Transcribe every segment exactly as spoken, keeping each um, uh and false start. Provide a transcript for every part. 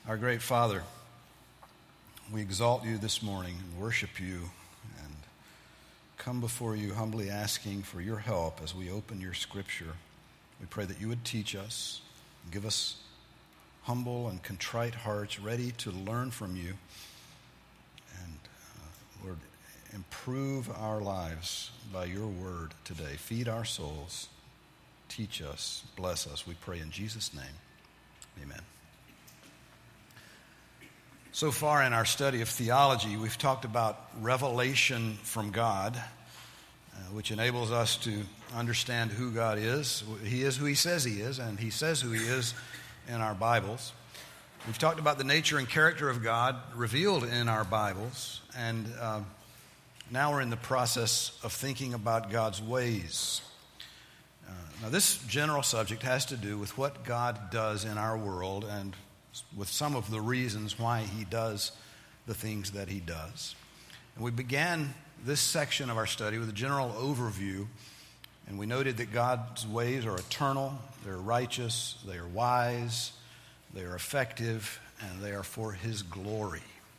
Our great Father, we exalt you this morning and worship you and come before you humbly asking for your help as we open your scripture. We pray that you would teach us and give us humble and contrite hearts ready to learn from you. And uh, Lord, improve our lives by your word today. Feed our souls. Teach us. Bless us. We pray in Jesus' name. Amen. So far in our study of theology, we've talked about revelation from God, uh, which enables us to understand who God is. He is who he says he is, and he says who he is in our Bibles. We've talked about the nature and character of God revealed in our Bibles, and uh, now we're in the process of thinking about God's ways. Uh, now, this general subject has to do with what God does in our world and with some of the reasons why he does the things that he does. And we began this section of our study with a general overview, and we noted that God's ways are eternal, they're righteous, they are wise, they are effective, and they are for his glory.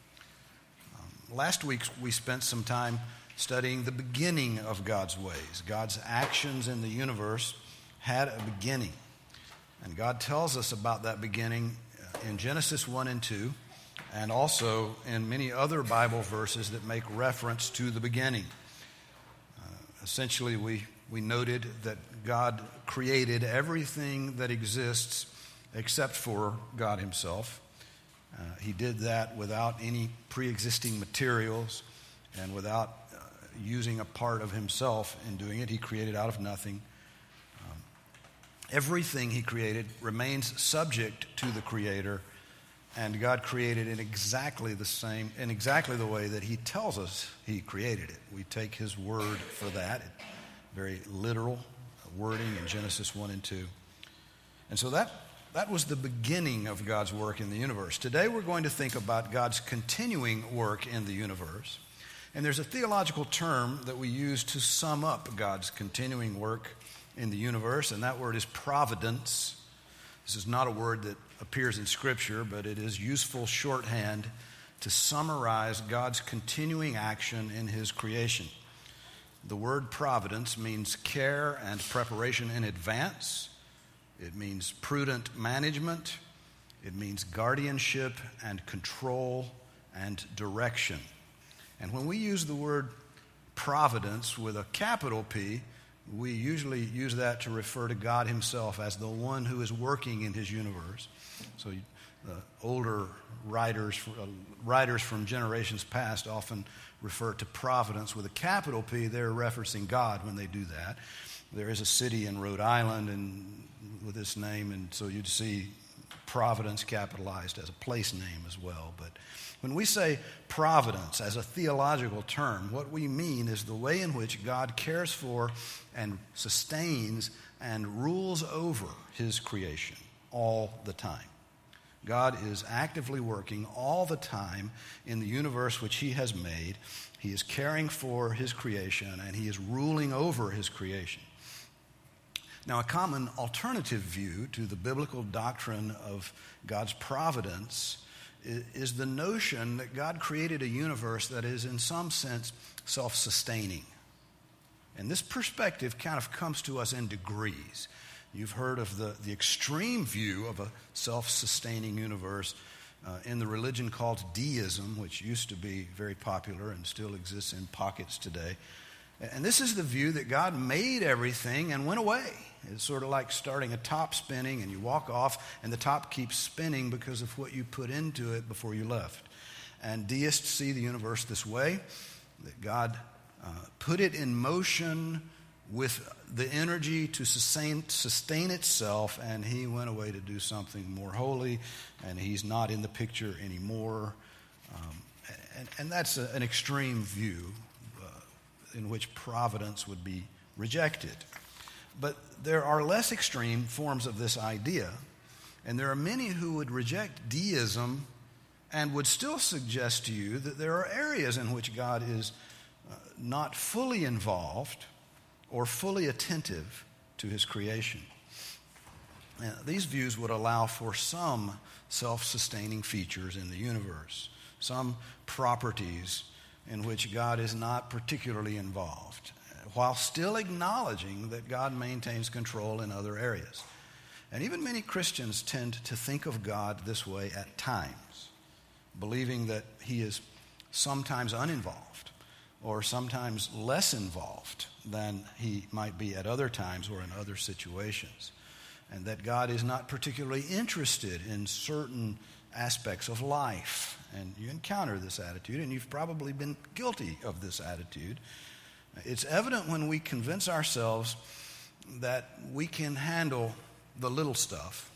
Um, last week we spent some time studying the beginning of God's ways. God's actions in the universe had a beginning, and God tells us about that beginning in Genesis one and two, and also in many other Bible verses that make reference to the beginning. Uh, essentially, we, we noted that God created everything that exists except for God himself. Uh, he did that without any pre-existing materials and without uh, using a part of himself in doing it. He created out of nothing. Everything he created remains subject to the Creator, and God created in exactly the same, in exactly the way that he tells us he created it. We take his word for that, very literal wording in Genesis one and two. And so that, that was the beginning of God's work in the universe. Today we're going to think about God's continuing work in the universe. And there's a theological term that we use to sum up God's continuing work in the universe, and that word is providence. This is not a word that appears in Scripture, but it is useful shorthand to summarize God's continuing action in his creation. The word providence means care and preparation in advance. It means prudent management. It means guardianship and control and direction. And when we use the word providence with a capital P, we usually use that to refer to God himself as the one who is working in his universe. So the older writers, uh, writers from generations past often refer to providence with a capital P. They're referencing God when they do that. There is a city in Rhode Island and with this name, and so you'd see Providence capitalized as a place name as well. But when we say providence as a theological term, what we mean is the way in which God cares for and sustains and rules over his creation all the time. God is actively working all the time in the universe which he has made. He is caring for his creation, and he is ruling over his creation. Now, a common alternative view to the biblical doctrine of God's providence is the notion that God created a universe that is in some sense self-sustaining. And this perspective kind of comes to us in degrees. You've heard of the, the extreme view of a self-sustaining universe uh, in the religion called deism, which used to be very popular and still exists in pockets today. And this is the view that God made everything and went away. It's sort of like starting a top spinning, and you walk off and the top keeps spinning because of what you put into it before you left. And deists see the universe this way, that God uh, put it in motion with the energy to sustain, sustain itself, and he went away to do something more holy, and he's not in the picture anymore. Um, and, and that's a, an extreme view uh, in which providence would be rejected. But there are less extreme forms of this idea, and there are many who would reject deism and would still suggest to you that there are areas in which God is uh, not fully involved or fully attentive to his creation. Uh, these views would allow for some self-sustaining features in the universe, some properties in which God is not particularly involved, while still acknowledging that God maintains control in other areas. And even many Christians tend to think of God this way at times, believing that he is sometimes uninvolved or sometimes less involved than he might be at other times or in other situations, and that God is not particularly interested in certain aspects of life. And you encounter this attitude, and you've probably been guilty of this attitude. It's evident when we convince ourselves that we can handle the little stuff,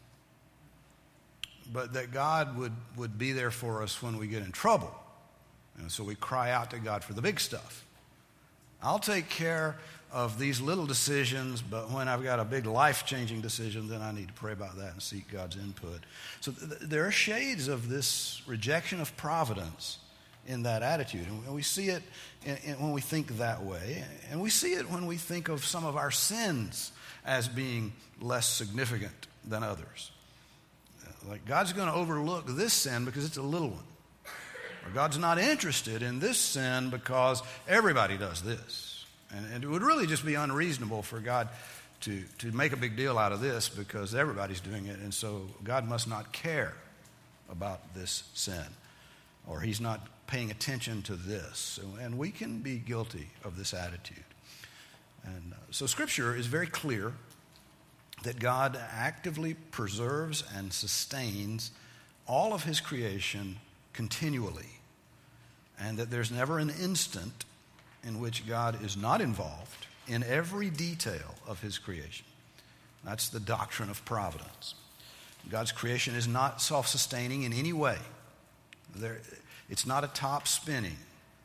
but that God would, would be there for us when we get in trouble. And so we cry out to God for the big stuff. I'll take care of these little decisions, but when I've got a big life-changing decision, then I need to pray about that and seek God's input. So th- there are shades of this rejection of providence in that attitude. And we see it in, in, when we think that way. And we see it when we think of some of our sins as being less significant than others. Like, God's going to overlook this sin because it's a little one. Or God's not interested in this sin because everybody does this. And, and it would really just be unreasonable for God to, to make a big deal out of this because everybody's doing it. And so God must not care about this sin, or he's not paying attention to this. And we can be guilty of this attitude. And uh, so Scripture is very clear that God actively preserves and sustains all of his creation continually, and that there's never an instant in which God is not involved in every detail of his creation. That's the doctrine of providence. God's creation is not self-sustaining in any way. There, it's not a top spinning.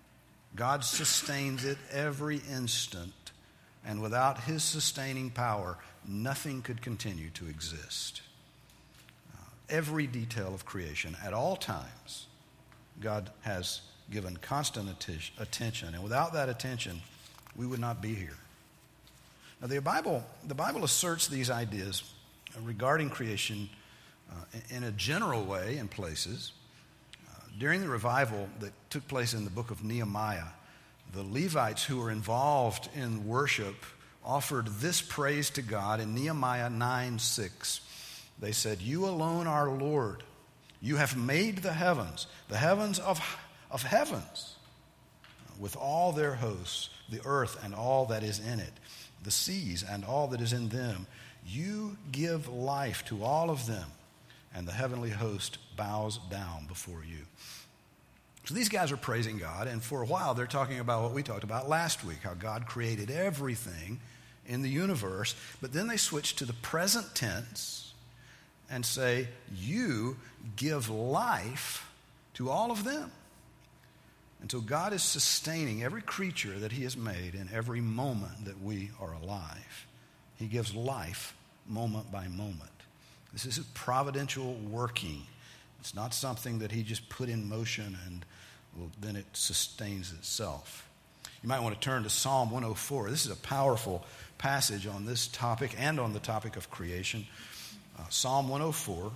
God sustains it every instant, and without his sustaining power, nothing could continue to exist. Uh, every detail of creation, at all times, God has given constant atti- attention, and without that attention, we would not be here. Now, the Bible, the Bible asserts these ideas regarding creation uh, in a general way in places. Uh, during the revival that took place in the book of Nehemiah, the Levites who were involved in worship offered this praise to God in Nehemiah nine six. They said, "You alone are Lord. You have made the heavens, the heavens of, of heavens, with all their hosts, the earth and all that is in it, the seas and all that is in them. You give life to all of them, and the heavenly host bows down before you." So these guys are praising God, and for a while they're talking about what we talked about last week, how God created everything in the universe, but then they switch to the present tense and say, "You give life to all of them." And so God is sustaining every creature that he has made in every moment that we are alive. He gives life moment by moment. This is a providential working. It's not something that he just put in motion and well, then it sustains itself. You might want to turn to Psalm one oh four. This is a powerful passage on this topic and on the topic of creation. Uh, Psalm one oh four.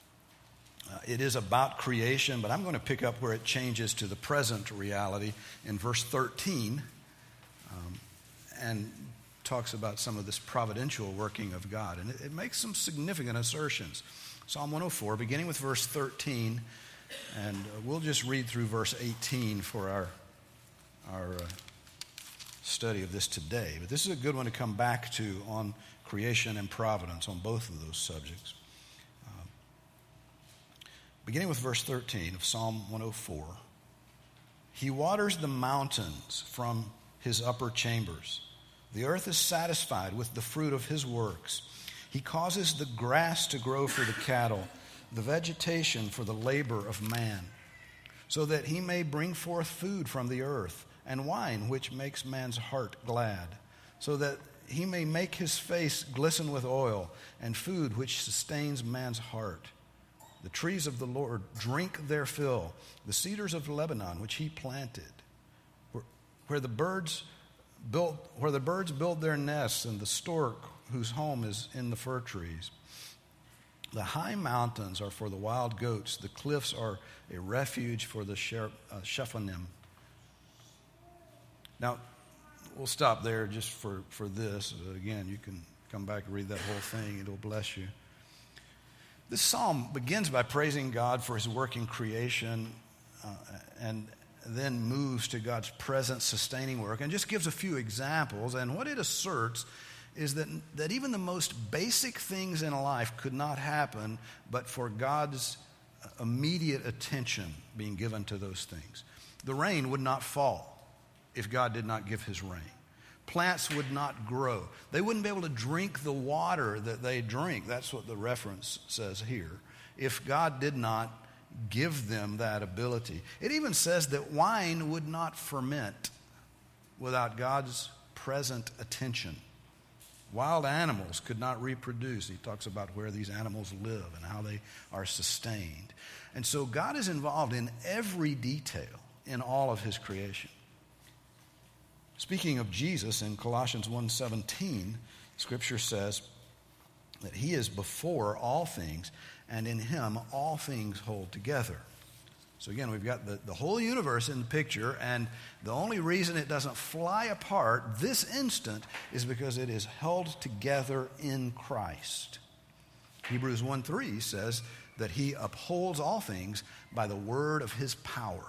Uh, it is about creation, but I'm going to pick up where it changes to the present reality in verse thirteen, um, and talks about some of this providential working of God. And it, it makes some significant assertions. Psalm one oh four, beginning with verse thirteen, and uh, we'll just read through verse eighteen for our, our uh, study of this today. But this is a good one to come back to on creation and providence, on both of those subjects. Uh, beginning with verse thirteen of Psalm one oh four. "He waters the mountains from his upper chambers. The earth is satisfied with the fruit of his works. He causes the grass to grow for the cattle, the vegetation for the labor of man, so that he may bring forth food from the earth, and wine which makes man's heart glad, so that he may make his face glisten with oil, and food which sustains man's heart. The trees of the Lord drink their fill, the cedars of Lebanon which he planted, where, where the birds build, where the birds build their nests, and the stork whose home is in the fir trees. The high mountains are for the wild goats. The cliffs are a refuge for the Shephanim. Now, we'll stop there just for, for this. Again, you can come back and read that whole thing. It'll bless you. This psalm begins by praising God for his work in creation uh, and then moves to God's present sustaining work and just gives a few examples. And what it asserts is that, that even the most basic things in life could not happen but for God's immediate attention being given to those things. The rain would not fall if God did not give his rain. Plants would not grow. They wouldn't be able to drink the water that they drink. That's what the reference says here. If God did not give them that ability. It even says that wine would not ferment without God's present attention. Wild animals could not reproduce. He talks about where these animals live and how they are sustained. And so God is involved in every detail in all of his creation. Speaking of Jesus, in Colossians one seventeen, Scripture says that he is before all things, and in him all things hold together. So again, we've got the, the whole universe in the picture, and the only reason it doesn't fly apart this instant is because it is held together in Christ. Hebrews one three says that he upholds all things by the word of his power.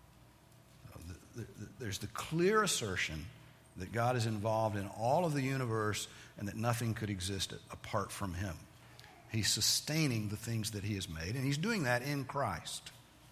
There's the clear assertion that God is involved in all of the universe and that nothing could exist apart from him. He's sustaining the things that he has made, and he's doing that in Christ.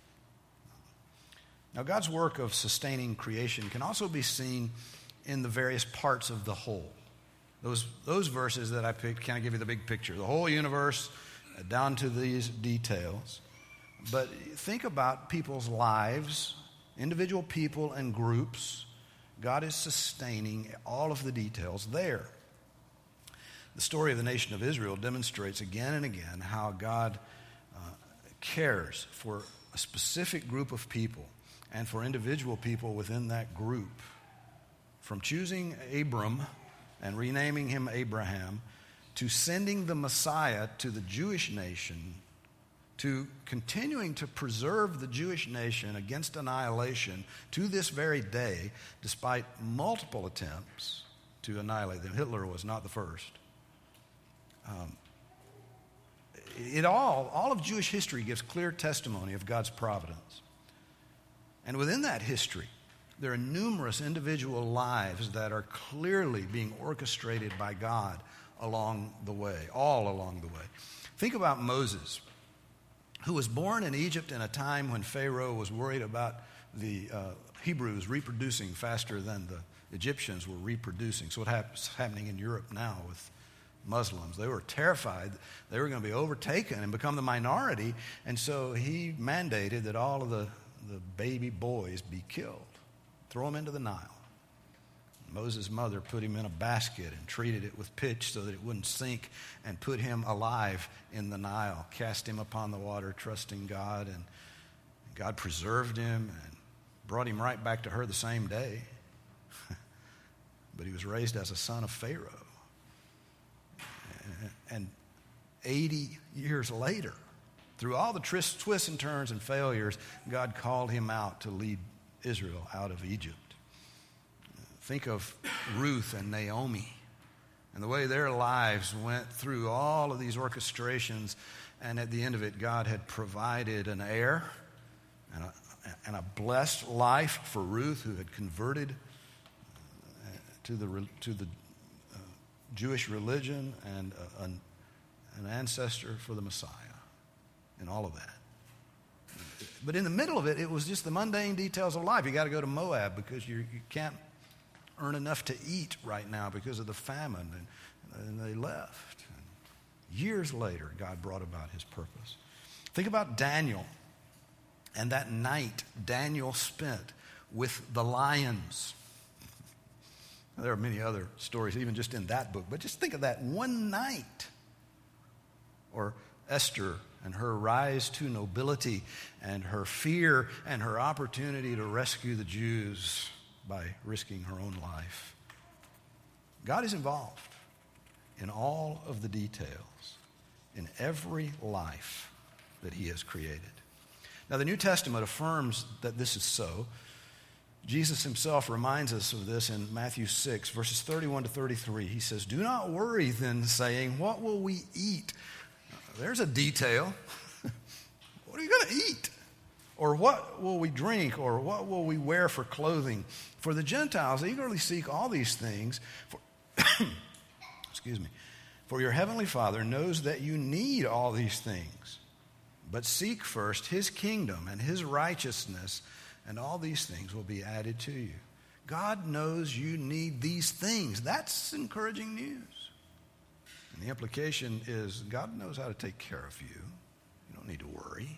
Now, God's work of sustaining creation can also be seen in the various parts of the whole. Those, those verses that I picked kind of give you the big picture, the whole universe down to these details. But think about people's lives, individual people and groups. God is sustaining all of the details there. The story of the nation of Israel demonstrates again and again how God uh, cares for a specific group of people and for individual people within that group. From choosing Abram and renaming him Abraham to sending the Messiah to the Jewish nation, to continuing to preserve the Jewish nation against annihilation to this very day, despite multiple attempts to annihilate them. Hitler was not the first. Um, it all, all of Jewish history gives clear testimony of God's providence. And within that history, there are numerous individual lives that are clearly being orchestrated by God along the way, all along the way. Think about Moses, who was born in Egypt in a time when Pharaoh was worried about the uh, Hebrews reproducing faster than the Egyptians were reproducing. So what's happening in Europe now with Muslims? They were terrified they were going to be overtaken and become the minority, and so he mandated that all of the, the baby boys be killed. Throw them into the Nile. Moses' mother put him in a basket and treated it with pitch so that it wouldn't sink, and put him alive in the Nile, cast him upon the water, trusting God, and God preserved him and brought him right back to her the same day. But he was raised as a son of Pharaoh. And eighty years later, through all the twists and turns and failures, God called him out to lead Israel out of Egypt. Think of Ruth and Naomi and the way their lives went through all of these orchestrations, and at the end of it, God had provided an heir and a, and a blessed life for Ruth, who had converted to the, to the uh, Jewish religion, and uh, an, an ancestor for the Messiah, and all of that. But in the middle of it, it was just the mundane details of life. You got to go to Moab because you you can't earn enough to eat right now because of the famine, and, and they left. And years later, God brought about his purpose. Think about Daniel and that night Daniel spent with the lions. There are many other stories, even just in that book, but just think of that one night. Or Esther and her rise to nobility and her fear and her opportunity to rescue the Jews by risking her own life. God is involved in all of the details. in every life that he has created. Now, the New Testament affirms that this is so. Jesus himself reminds us of this in Matthew six, verses thirty-one to thirty-three. He says, "Do not worry then, saying, what will we eat?" There's a detail. What are you going to eat? Or what will we drink? Or what will we wear for clothing? For the Gentiles eagerly seek all these things. For excuse me. For your heavenly Father knows that you need all these things. But seek first his kingdom and his righteousness, and all these things will be added to you. God knows you need these things. That's encouraging news. And the implication is God knows how to take care of you. You don't need to worry.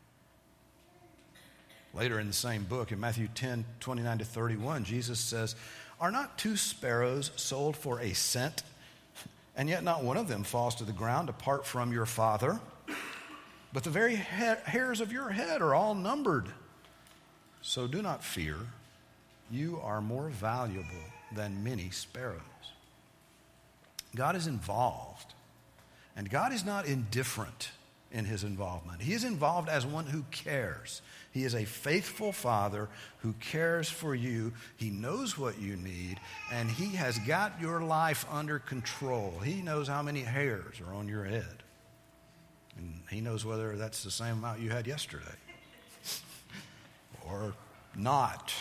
Later in the same book, in Matthew ten, twenty-nine to thirty-one, Jesus says, "Are not two sparrows sold for a cent? And yet not one of them falls to the ground apart from your Father. But the very ha- hairs of your head are all numbered. So do not fear. You are more valuable than many sparrows." God is involved. And God is not indifferent in his involvement. He is involved as one who cares. He is a faithful Father who cares for you. He knows what you need, and he has got your life under control. He knows how many hairs are on your head. And he knows whether that's the same amount you had yesterday or not.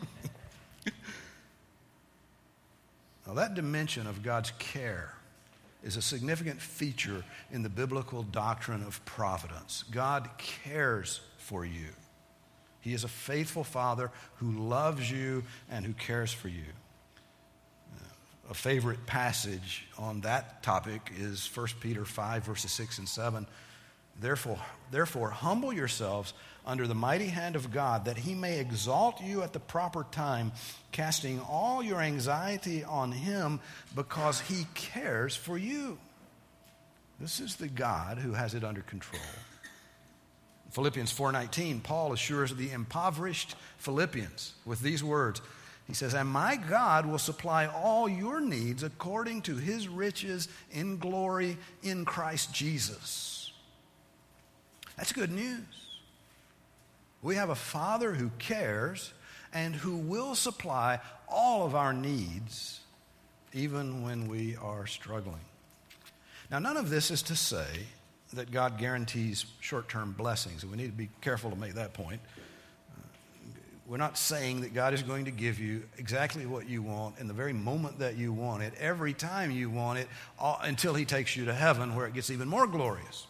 Now, that dimension of God's care is a significant feature in the biblical doctrine of providence. God cares for you. He is a faithful Father who loves you and who cares for you. A favorite passage on that topic is First Peter five, verses six and seven. Therefore, therefore, humble yourselves under the mighty hand of God, that he may exalt you at the proper time, casting all your anxiety on him, because he cares for you. This is the God who has it under control. In Philippians four nineteen, Paul assures the impoverished Philippians with these words. He says, "And my God will supply all your needs according to his riches in glory in Christ Jesus." That's good news. We have a Father who cares and who will supply all of our needs, even when we are struggling. Now, none of this is to say that God guarantees short-term blessings, and we need to be careful to make that point. We're not saying that God is going to give you exactly what you want in the very moment that you want it, every time you want it, all, until he takes you to heaven where it gets even more glorious.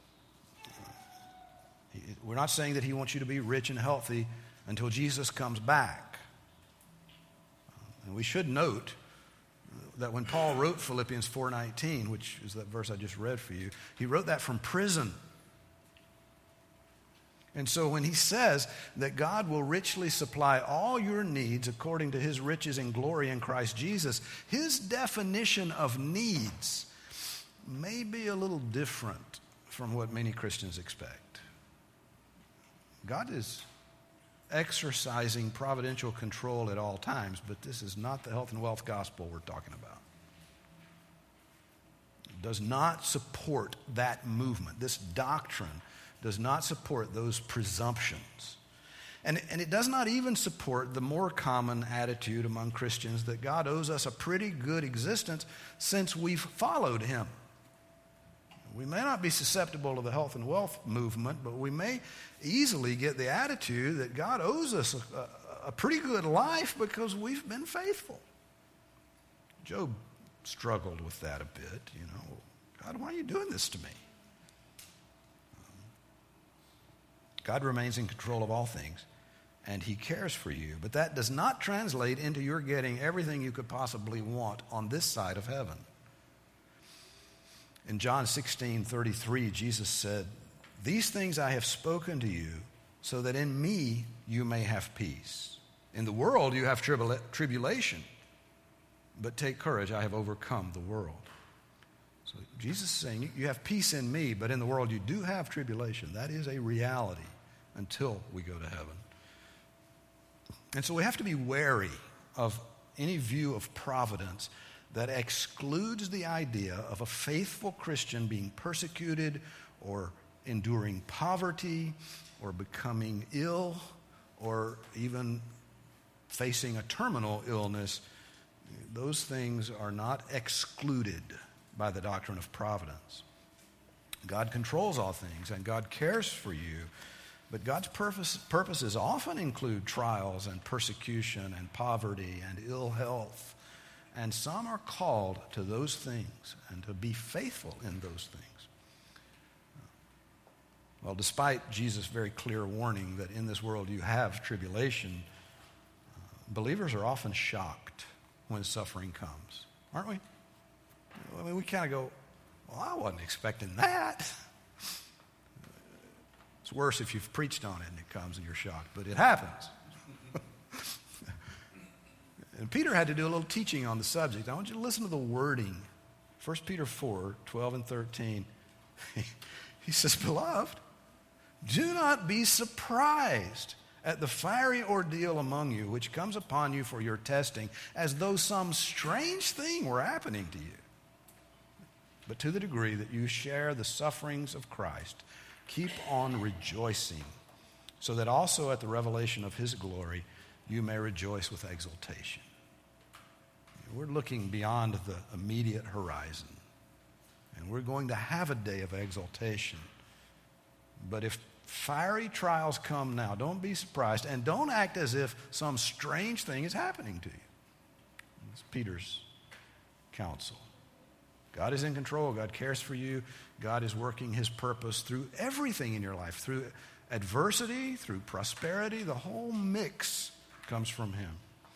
We're not saying that he wants you to be rich and healthy until Jesus comes back. And we should note that when Paul wrote Philippians four nineteen, which is that verse I just read for you, he wrote that from prison. And so when he says that God will richly supply all your needs according to his riches and glory in Christ Jesus, his definition of needs may be a little different from what many Christians expect. God is exercising providential control at all times, but this is not the health and wealth gospel we're talking about. It does not support that movement. This doctrine does not support those presumptions. And, and it does not even support the more common attitude among Christians that God owes us a pretty good existence since we've followed him. We may not be susceptible to the health and wealth movement, but we may easily get the attitude that God owes us a, a, a pretty good life because we've been faithful. Job struggled with that a bit, you know. God, why are you doing this to me? God remains in control of all things, and he cares for you. But that does not translate into your getting everything you could possibly want on this side of heaven. In John sixteen thirty-three, Jesus said, "These things I have spoken to you, so that in me you may have peace. In the world you have tribula- tribulation, but take courage, I have overcome the world." So Jesus is saying, you have peace in me, but in the world you do have tribulation. That is a reality until we go to heaven. And so we have to be wary of any view of providence that excludes the idea of a faithful Christian being persecuted or enduring poverty or becoming ill or even facing a terminal illness. Those things are not excluded by the doctrine of providence. God controls all things and God cares for you, but God's purpose, purposes often include trials and persecution and poverty and ill health. And some are called to those things and to be faithful in those things. Well, despite Jesus' very clear warning that in this world you have tribulation, uh, believers are often shocked when suffering comes, aren't we? I mean, we kind of go, well, I wasn't expecting that. It's worse if you've preached on it and it comes and you're shocked, but it happens. And Peter had to do a little teaching on the subject. I want you to listen to the wording. First Peter four, twelve and thirteen. He says, beloved, do not be surprised at the fiery ordeal among you, which comes upon you for your testing, as though some strange thing were happening to you. But to the degree that you share the sufferings of Christ, keep on rejoicing, so that also at the revelation of his glory you may rejoice with exultation. We're looking beyond the immediate horizon, and we're going to have a day of exultation. But if fiery trials come now, don't be surprised, and don't act as if some strange thing is happening to you. It's Peter's counsel. God is in control. God cares for you. God is working his purpose through everything in your life, through adversity, through prosperity. The whole mix comes from him.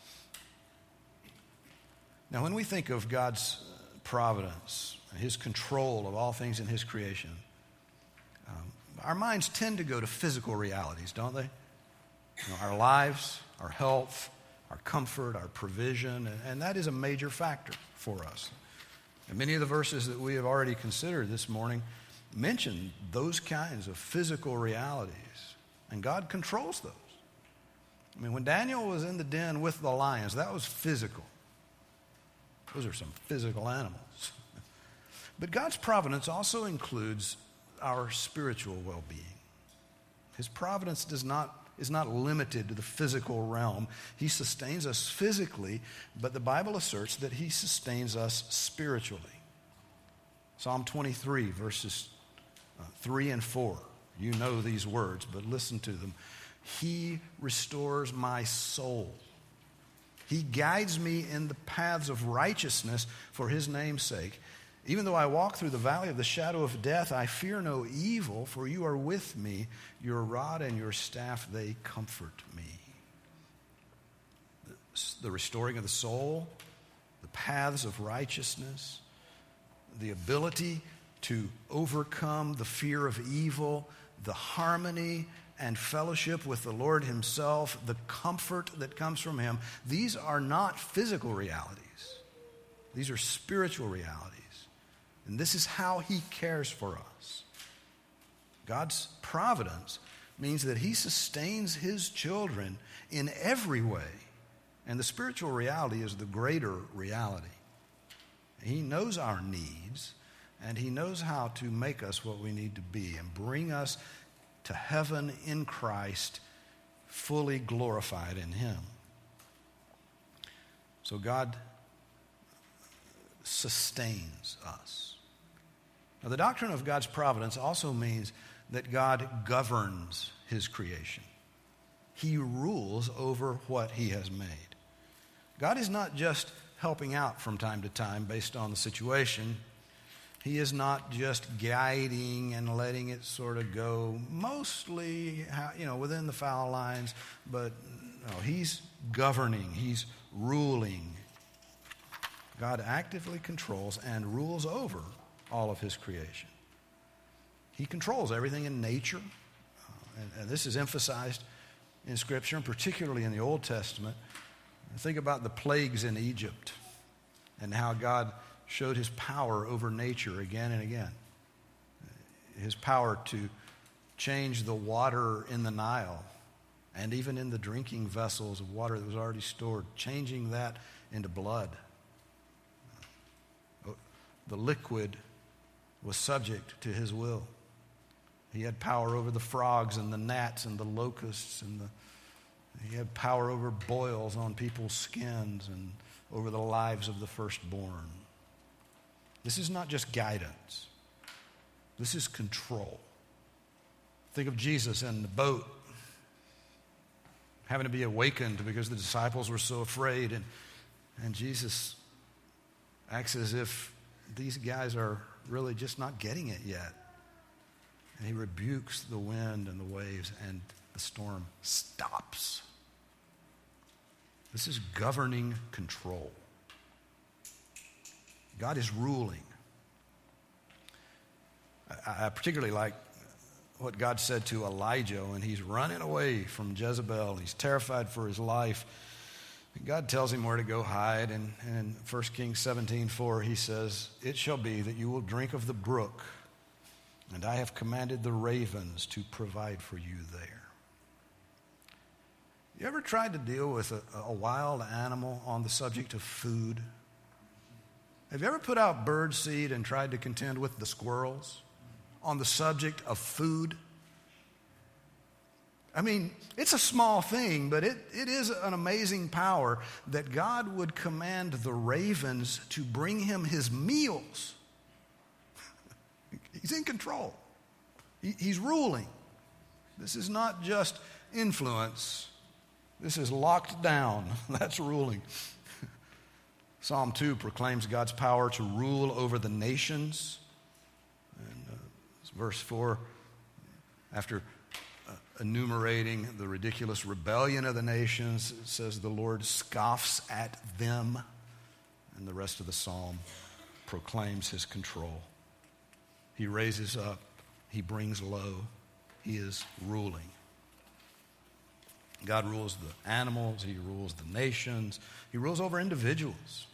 Now, when we think of God's providence, his control of all things in his creation, um, our minds tend to go to physical realities, don't they? You know, our lives, our health, our comfort, our provision, and, and that is a major factor for us. And many of the verses that we have already considered this morning mention those kinds of physical realities, and God controls those. I mean, when Daniel was in the den with the lions, that was physical. Those are some physical animals. But God's providence also includes our spiritual well-being. His providence does not is not limited to the physical realm. He sustains us physically, but the Bible asserts that he sustains us spiritually. Psalm twenty-three, verses uh, three and four. You know these words, but listen to them. He restores my soul. He guides me in the paths of righteousness for his name's sake. Even though I walk through the valley of the shadow of death, I fear no evil, for you are with me. Your rod and your staff, they comfort me. The restoring of the soul, the paths of righteousness, the ability to overcome the fear of evil, the harmony and fellowship with the Lord himself, the comfort that comes from him. These are not physical realities. These are spiritual realities. And this is how he cares for us. God's providence means that he sustains his children in every way. And the spiritual reality is the greater reality. He knows our needs, and he knows how to make us what we need to be and bring us to heaven in Christ, fully glorified in him. So God sustains us. Now, the doctrine of God's providence also means that God governs his creation. He rules over what he has made. God is not just helping out from time to time based on the situation. He is not just guiding and letting it sort of go mostly, you know, within the foul lines, but no, he's governing, he's ruling. God actively controls and rules over all of his creation. He controls everything in nature, uh, and, and this is emphasized in Scripture, and particularly in the Old Testament. Think about the plagues in Egypt and how God showed his power over nature again and again. His power to change the water in the Nile and even in the drinking vessels of water that was already stored, changing that into blood. the liquid was subject to his will. He had power over the frogs and the gnats and the locusts, and the, he had power over boils on people's skins and over the lives of the firstborn. This is not just guidance. This is control. Think of Jesus in the boat, having to be awakened because the disciples were so afraid, and, and Jesus acts as if these guys are really just not getting it yet. And he rebukes the wind and the waves, and the storm stops. This is governing control. God is ruling. I, I particularly like what God said to Elijah when he's running away from Jezebel. He's terrified for his life. God tells him where to go hide. And, and in First Kings seventeen four, he says, "It shall be that you will drink of the brook, and I have commanded the ravens to provide for you there." You ever tried to deal with a, a wild animal on the subject of food? Have you ever put out bird seed and tried to contend with the squirrels on the subject of food? I mean, it's a small thing, but it, it is an amazing power that God would command the ravens to bring him his meals. He's in control. He, he's ruling. This is not just influence. This is locked down. That's ruling. Psalm two proclaims God's power to rule over the nations. And uh, verse four, after uh, enumerating the ridiculous rebellion of the nations, it says the Lord scoffs at them. And the rest of the psalm proclaims his control. He raises up. He brings low. He is ruling. God rules the animals. He rules the nations. He rules over individuals.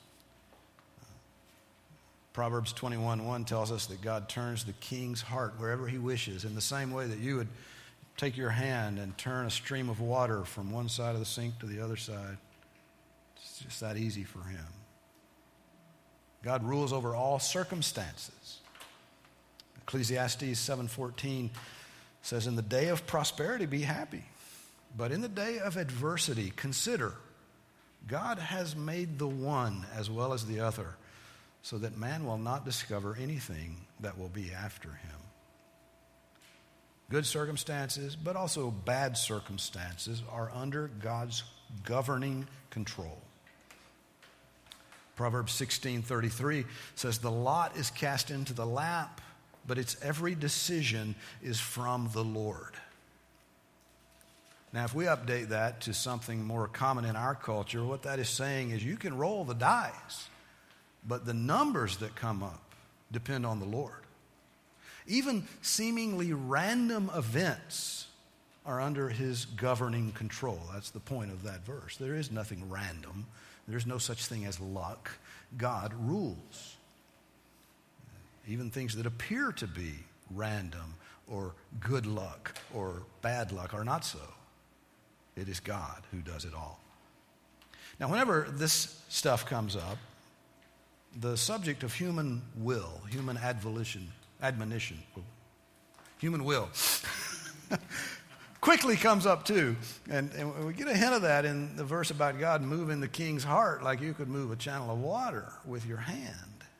Proverbs twenty-one one tells us that God turns the king's heart wherever he wishes, in the same way that you would take your hand and turn a stream of water from one side of the sink to the other side. It's just that easy for him. God rules over all circumstances. Ecclesiastes seven fourteen says, "In the day of prosperity be happy, but in the day of adversity consider, God has made the one as well as the other, so that man will not discover anything that will be after him." Good circumstances, but also bad circumstances, are under God's governing control. Proverbs sixteen thirty-three says, "The lot is cast into the lap, but its every decision is from the Lord." Now, if we update that to something more common in our culture, what that is saying is you can roll the dice, but the numbers that come up depend on the Lord. Even seemingly random events are under his governing control. That's the point of that verse. There is nothing random. There's no such thing as luck. God rules. Even things that appear to be random or good luck or bad luck are not so. It is God who does it all. Now, whenever this stuff comes up, the subject of human will, human advolition, admonition, human will, quickly comes up too. And, and we get a hint of that in the verse about God moving the king's heart like you could move a channel of water with your hand.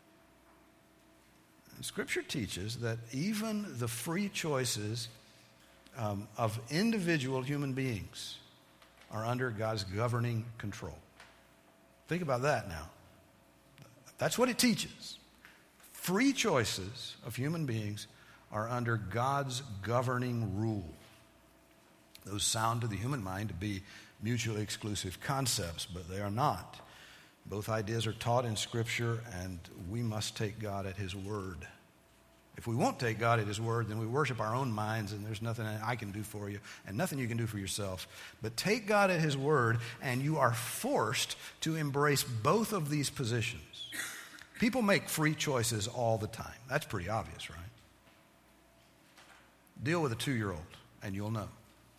And Scripture teaches that even the free choices um, of individual human beings are under God's governing control. Think about that now. That's what it teaches. Free choices of human beings are under God's governing rule. Those sound to the human mind to be mutually exclusive concepts, but they are not. Both ideas are taught in Scripture, and we must take God at his word. If we won't take God at his word, then we worship our own minds, and there's nothing I can do for you and nothing you can do for yourself. But take God at his word, and you are forced to embrace both of these positions. People make free choices all the time. That's pretty obvious, right? Deal with a two-year-old, and you'll know.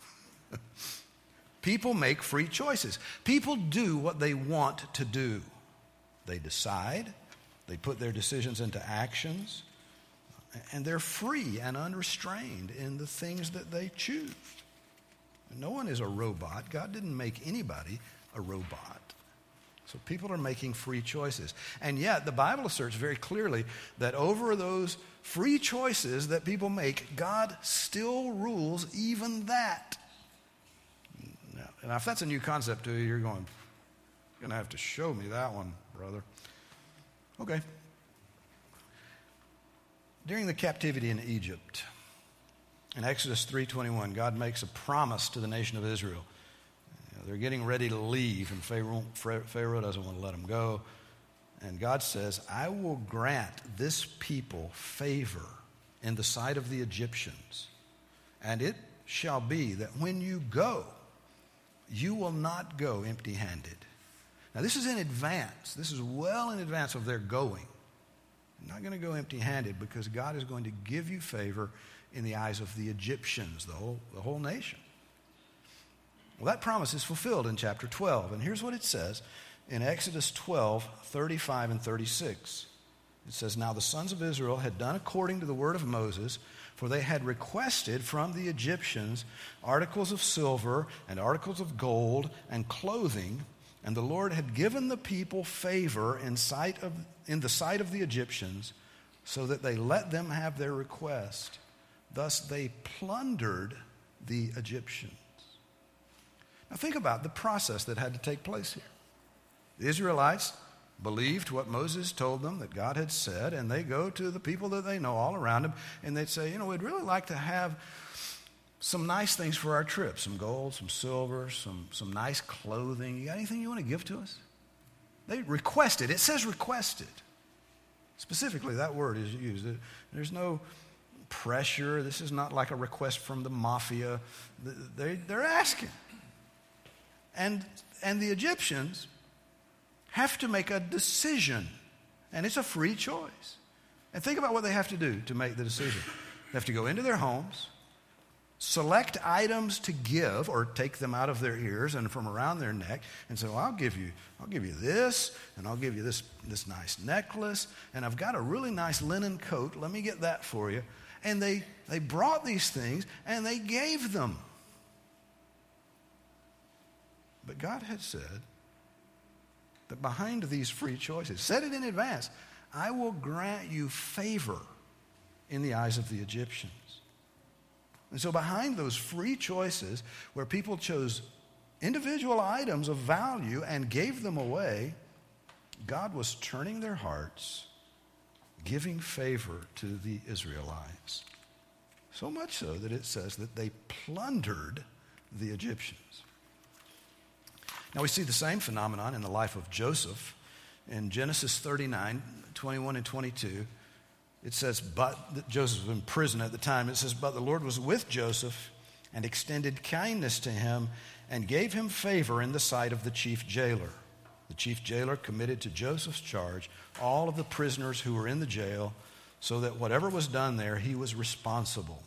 People make free choices. People do what they want to do. They decide, They put their decisions into actions, and they're free and unrestrained in the things that they choose. No one is a robot. God didn't make anybody a robot. So people are making free choices. And yet the Bible asserts very clearly that over those free choices that people make, God still rules even that. Now, if that's a new concept to you, you're going, you're going to have to show me that one, brother. Okay. During the captivity in Egypt, in Exodus three twenty-one, God makes a promise to the nation of Israel. They're getting ready to leave, and Pharaoh, Pharaoh doesn't want to let them go. And God says, I will grant this people favor in the sight of the Egyptians. And it shall be that when you go, you will not go empty-handed. Now, this is in advance. This is well in advance of their going. You're not going to go empty-handed because God is going to give you favor in the eyes of the Egyptians, the whole, the whole nation. Well, that promise is fulfilled in chapter twelve. And here's what it says in Exodus twelve, thirty-five and thirty-six. It says, now the sons of Israel had done according to the word of Moses, for they had requested from the Egyptians articles of silver and articles of gold and clothing, and the Lord had given the people favor in sight of in the sight of the Egyptians, so that they let them have their request. Thus they plundered the Egyptians. Now think about the process that had to take place here. The Israelites believed what Moses told them that God had said, and they go to the people that they know all around them, and they'd say, you know, we'd really like to have some nice things for our trip, some gold, some silver, some, some nice clothing. You got anything you want to give to us? They requested. It says requested. Specifically, that word is used. There's no pressure. This is not like a request from the mafia. They, they're asking. And, and the Egyptians have to make a decision, and it's a free choice. And think about what they have to do to make the decision. They have to go into their homes, select items to give or take them out of their ears and from around their neck, and say, well, I'll give you, I'll give you this, and I'll give you this, this nice necklace, and I've got a really nice linen coat. Let me get that for you. And they, they brought these things, and they gave them. But God had said that behind these free choices, said it in advance, I will grant you favor in the eyes of the Egyptians. And so behind those free choices, where people chose individual items of value and gave them away, God was turning their hearts, giving favor to the Israelites. So much so that it says that they plundered the Egyptians. Now we see the same phenomenon in the life of Joseph. In Genesis thirty-nine, twenty-one and twenty-two, it says, but Joseph was in prison at the time. It says, but the Lord was with Joseph and extended kindness to him and gave him favor in the sight of the chief jailer. The chief jailer committed to Joseph's charge all of the prisoners who were in the jail, so that whatever was done there, he was responsible.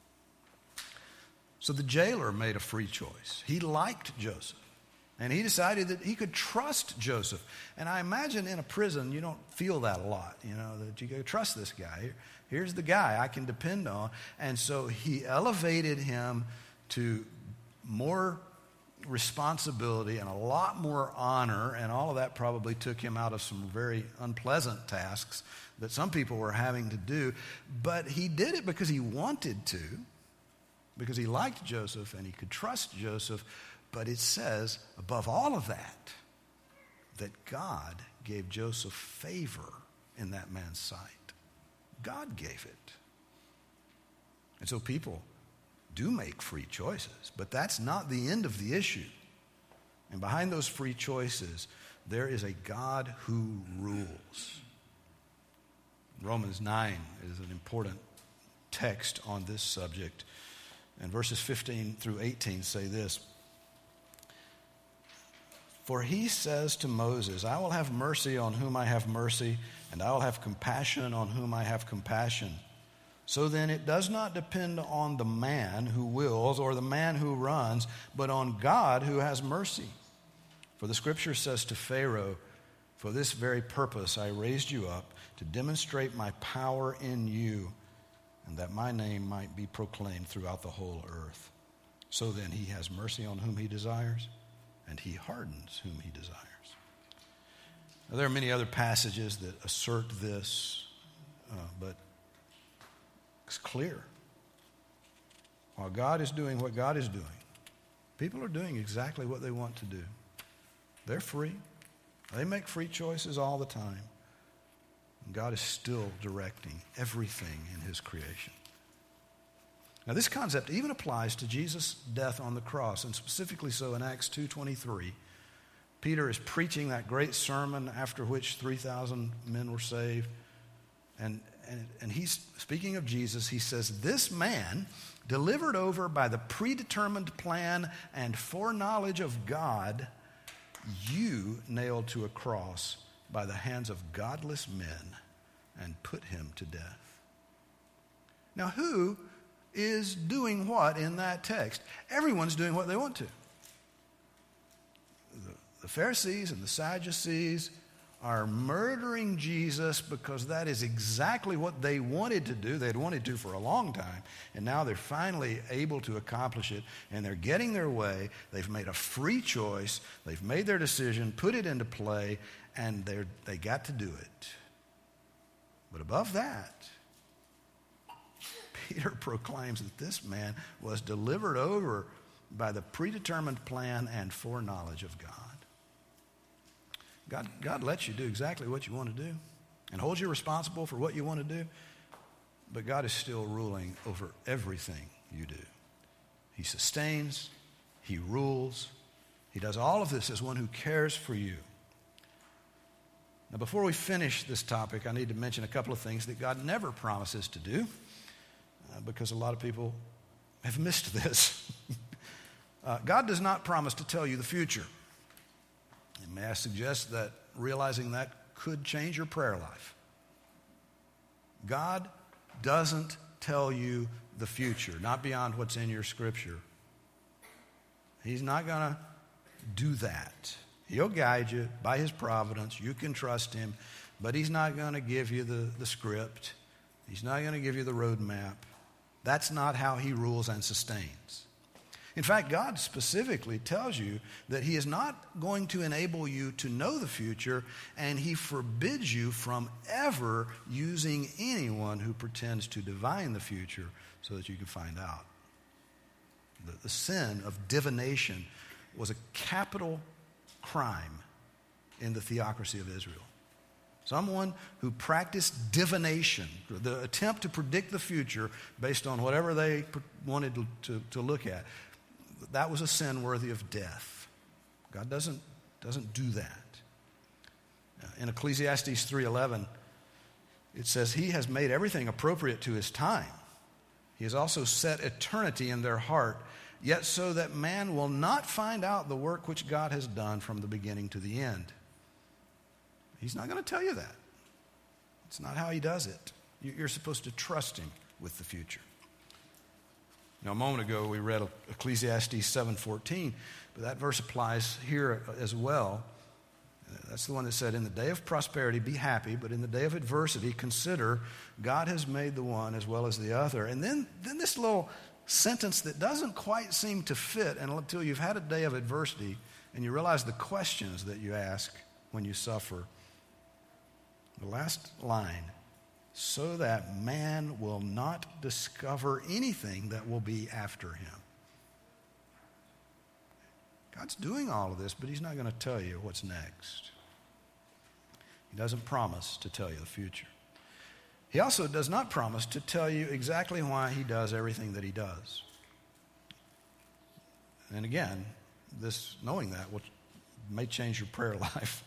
So the jailer made a free choice. He liked Joseph. And he decided that he could trust Joseph. And I imagine in a prison, you don't feel that a lot, you know, that you can trust this guy. Here's the guy I can depend on. And so he elevated him to more responsibility and a lot more honor, and all of that probably took him out of some very unpleasant tasks that some people were having to do. But he did it because he wanted to, because he liked Joseph and he could trust Joseph. But it says, above all of that, that God gave Joseph favor in that man's sight. God gave it. And so people do make free choices, but that's not the end of the issue. And behind those free choices, there is a God who rules. Romans nine is an important text on this subject. And verses fifteen through eighteen say this. For he says to Moses, I will have mercy on whom I have mercy, and I will have compassion on whom I have compassion. So then it does not depend on the man who wills or the man who runs, but on God who has mercy. For the scripture says to Pharaoh, for this very purpose I raised you up, to demonstrate my power in you, and that my name might be proclaimed throughout the whole earth. So then he has mercy on whom he desires, and he hardens whom he desires. Now, there are many other passages that assert this, uh, but it's clear. While God is doing what God is doing, people are doing exactly what they want to do. They're free. They make free choices all the time. And God is still directing everything in his creation. Now, this concept even applies to Jesus' death on the cross, and specifically so in Acts two twenty-three. Peter is preaching that great sermon after which three thousand men were saved. And, and, and he's speaking of Jesus. He says, this man, delivered over by the predetermined plan and foreknowledge of God, you nailed to a cross by the hands of godless men and put him to death. Now, who is doing what in that text? Everyone's doing what they want to. The, the Pharisees and the Sadducees are murdering Jesus because that is exactly what they wanted to do. They'd wanted to for a long time, and now they're finally able to accomplish it, and they're getting their way. They've made a free choice. They've made their decision, put it into play, and they're, they got to do it. But above that, Peter proclaims that this man was delivered over by the predetermined plan and foreknowledge of God. God, God lets you do exactly what you want to do and holds you responsible for what you want to do, but God is still ruling over everything you do. He sustains, he rules, he does all of this as one who cares for you. Now, before we finish this topic, I need to mention a couple of things that God never promises to do, uh, because a lot of people have missed this. uh, God does not promise to tell you the future. And may I suggest that realizing that could change your prayer life. God doesn't tell you the future, not beyond what's in your scripture. He's not going to do that. He'll guide you by his providence. You can trust him, but he's not going to give you the, the script. He's not going to give you the roadmap. That's not how he rules and sustains. In fact, God specifically tells you that he is not going to enable you to know the future, and he forbids you from ever using anyone who pretends to divine the future so that you can find out. The, the sin of divination was a capital crime in the theocracy of Israel. Someone who practiced divination, the attempt to predict the future based on whatever they wanted to, to, to look at, that was a sin worthy of death. God doesn't, doesn't do that. In Ecclesiastes three eleven, it says, he has made everything appropriate to his time. He has also set eternity in their heart, yet so that man will not find out the work which God has done from the beginning to the end. He's not going to tell you that. It's not how he does it. You're supposed to trust him with the future. Now, a moment ago, we read Ecclesiastes seven fourteen, but that verse applies here as well. That's the one that said, in the day of prosperity, be happy, but in the day of adversity, consider God has made the one as well as the other. And then, then this little sentence that doesn't quite seem to fit until you've had a day of adversity and you realize the questions that you ask when you suffer. The last line, so that man will not discover anything that will be after him. God's doing all of this, but he's not going to tell you what's next. He doesn't promise to tell you the future. He also does not promise to tell you exactly why he does everything that he does. And again, this knowing that will, may change your prayer life.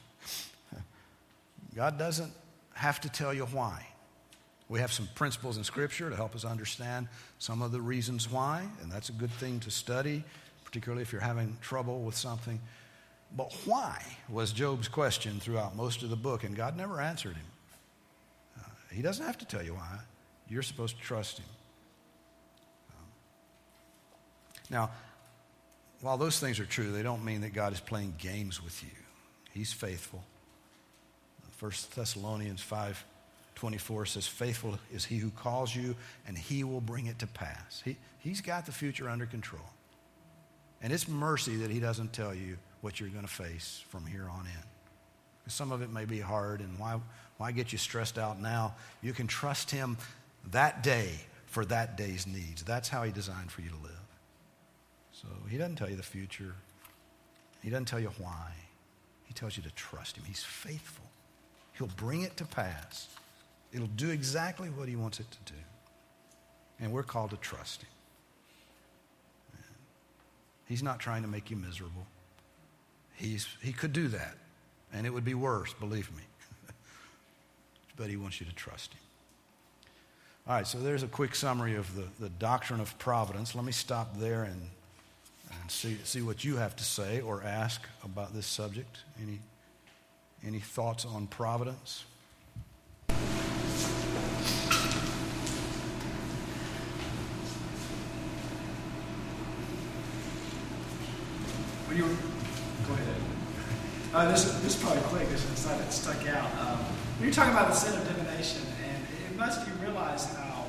God doesn't have to tell you why. We have some principles in Scripture to help us understand some of the reasons why, and that's a good thing to study, particularly if you're having trouble with something. But why was Job's question throughout most of the book, and God never answered him. Uh, he doesn't have to tell you why. You're supposed to trust him. Um, now, while those things are true, they don't mean that God is playing games with you. He's faithful. First Thessalonians five twenty-four says, faithful is he who calls you, and he will bring it to pass. He, he's got the future under control. And it's mercy that he doesn't tell you what you're going to face from here on in. Some of it may be hard, and why, why get you stressed out now? You can trust him that day for that day's needs. That's how he designed for you to live. So he doesn't tell you the future. He doesn't tell you why. He tells you to trust him. He's faithful. He'll bring it to pass. It'll do exactly what he wants it to do. And we're called to trust him. He's not trying to make you miserable. He's, he could do that, and it would be worse, believe me. But he wants you to trust him. All right, so there's a quick summary of the, the doctrine of providence. Let me stop there and, and see, see what you have to say or ask about this subject. Any, any thoughts on providence? What do you, go ahead. Uh, this, this is probably quick. This is something that stuck out. Um, when you're talking about the sin of divination, and it must you realize how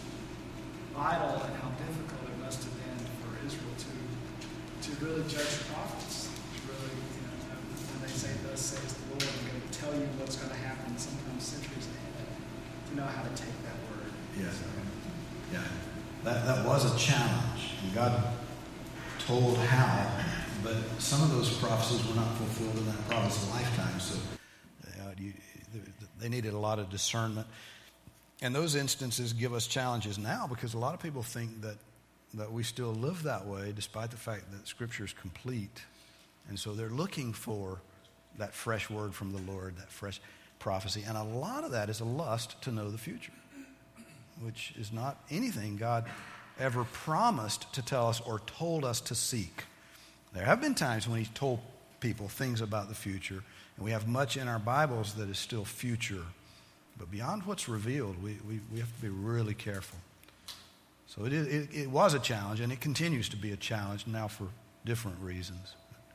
vital and how difficult it must have been for Israel to to really judge the prophets. To really, you know, when they say, "Thus says the Lord," I'm going to tell you what's going to happen, sometimes centuries ahead. To know how to take that word. Yeah, yeah. That that was a challenge, and God told how. But some of those prophecies were not fulfilled in that prophet's lifetime, so uh, you, they needed a lot of discernment. And those instances give us challenges now because a lot of people think that, that we still live that way despite the fact that Scripture is complete. And so they're looking for that fresh word from the Lord, that fresh prophecy. And a lot of that is a lust to know the future, which is not anything God ever promised to tell us or told us to seek. There have been times when he told people things about the future, and we have much in our Bibles that is still future. But beyond what's revealed, we, we, we have to be really careful. So it, is, it, it was a challenge, and it continues to be a challenge now for different reasons.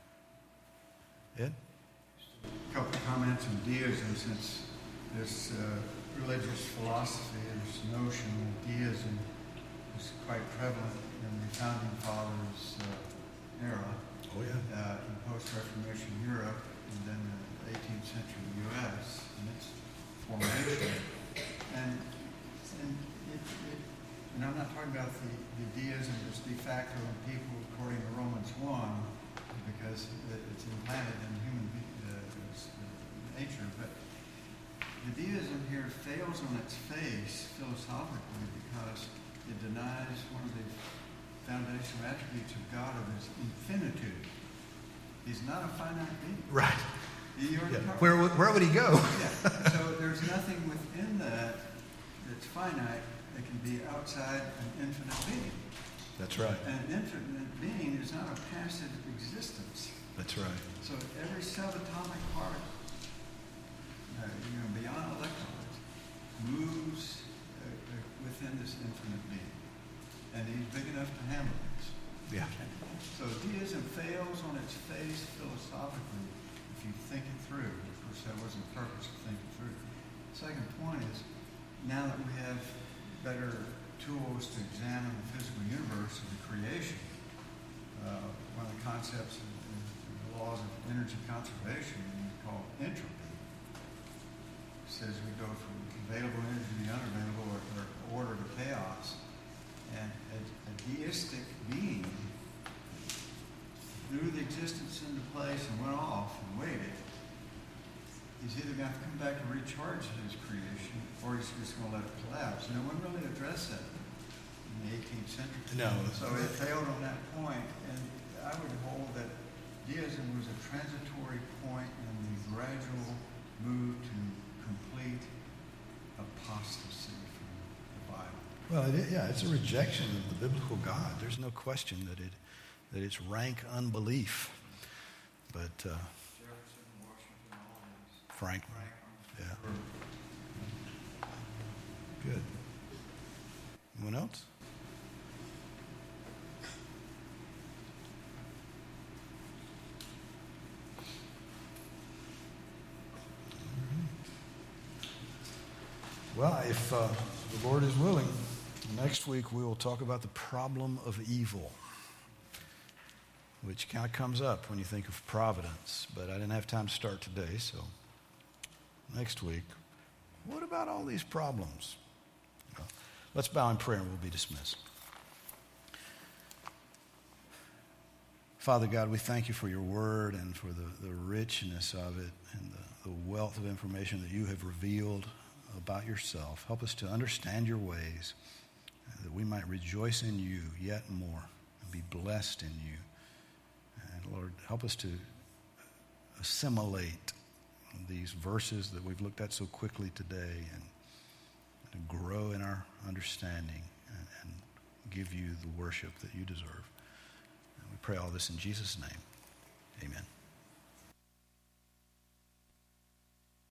Ed? A couple of comments on deism, since this uh, religious philosophy, this notion of deism was quite prevalent in the Founding Fathers' uh, era. Oh, yeah. Uh, in post-Reformation Europe, and then the eighteenth century U S and its formation. And, and, it, it, and I'm not talking about the, the deism that's de facto in people according to Romans one, because it's implanted in human uh, nature, but the deism here fails on its face philosophically because it denies one of the foundational attributes of God of his infinitude. He's not a finite being. Right. He Yeah. Where, where would he go? Yeah. So there's nothing within that that's finite that can be outside an infinite being. That's right. And an infinite being is not a passive existence. That's right. So every subatomic particle, uh, you know, beyond electrons, moves uh, uh, within this infinite being. And he's big enough to handle this. Yeah. So deism fails on its face philosophically if you think it through. Of course, that wasn't the purpose of thinking through. The second point is, now that we have better tools to examine the physical universe of the creation, uh, one of the concepts in, in the laws of energy conservation we call entropy. It says we go from available energy to unavailable, or, or order to chaos. And a, a deistic being threw the existence into place and went off and waited. He's either going to come back and recharge his creation, or he's just going to let it collapse. No one really addressed that in the eighteenth century. No. So it failed on that point, and I would hold that deism was a transitory point in the gradual move to complete apostasy from the Bible. Well, it, yeah, it's a rejection of the biblical God. There's no question that it that it's rank unbelief. But uh, Frank, yeah, good. Anyone else? Well, if uh, the Lord is willing, next week we will talk about the problem of evil, which kind of comes up when you think of providence. But I didn't have time to start today, so next week, what about all these problems? Well, let's bow in prayer and we'll be dismissed. Father God, we thank you for your word and for the, the richness of it and the, the wealth of information that you have revealed about yourself. Help us to understand your ways, uh, that we might rejoice in you yet more and be blessed in you. And Lord, help us to assimilate these verses that we've looked at so quickly today and to grow in our understanding and, and give you the worship that you deserve. And we pray all this in Jesus' name. Amen.